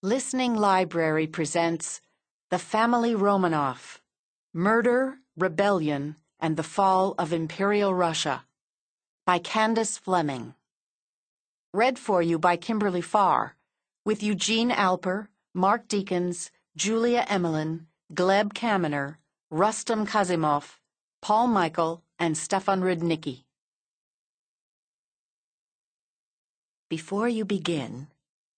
Listening Library presents The Family Romanov, Murder, Rebellion, and the Fall of Imperial Russia by Candace Fleming. Read for you by Kimberly Farr, with Eugene Alper, Mark Deakins, Julia Emelin, Gleb Kamener, Rustam Kazimov, Paul Michael, and Stefan Rudnicki. Before you begin,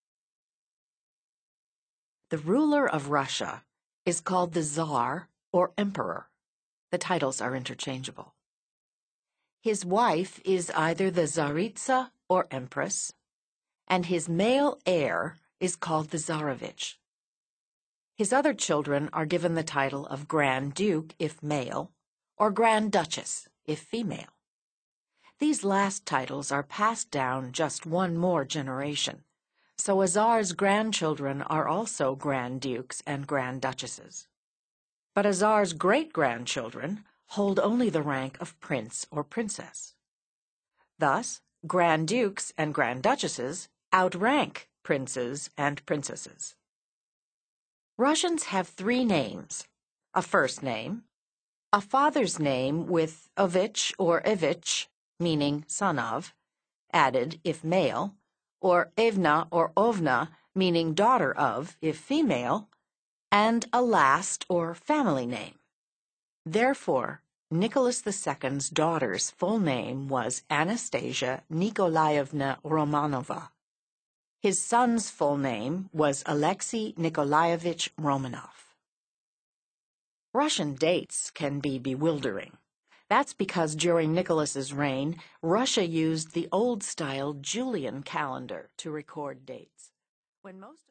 the ruler of Russia is called the Tsar or Emperor. The titles are interchangeable. His wife is either the Tsaritsa or Empress, and his male heir is called the Tsarevich. His other children are given the title of Grand Duke if male, or Grand Duchess if female. These last titles are passed down just one more generation, so a Tsar's grandchildren are also Grand Dukes and Grand Duchesses. But a Tsar's great-grandchildren hold only the rank of Prince or Princess. Thus, Grand Dukes and Grand Duchesses outrank Princes and Princesses. Russians have three names: a first name, a father's name with Ovich or Evich, meaning son of, added if male, or Evna or Ovna, meaning daughter of, if female, and a last or family name. Therefore, Nicholas II's daughter's full name was Anastasia Nikolaevna Romanova. His son's full name was Alexei Nikolaevich Romanov. Russian dates can be bewildering. That's because during Nicholas's reign, Russia used the old-style Julian calendar to record dates. When most